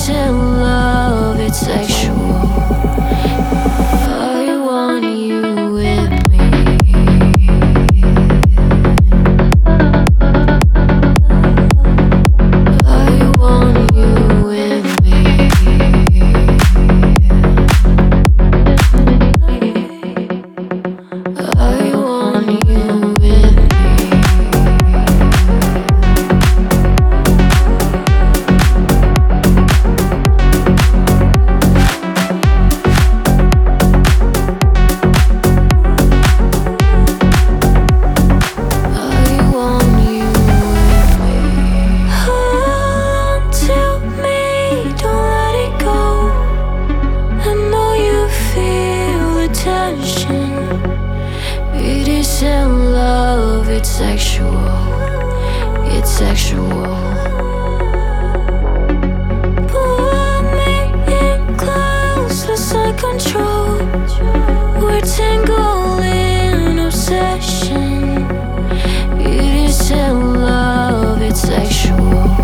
isn't love, it's sexual. I want you with me. I want you with me. I want you with me. It isn't love, it's sexual. It's sexual. Pull me in close, lose my control. We're tangled in obsession. It isn't love, it's sexual.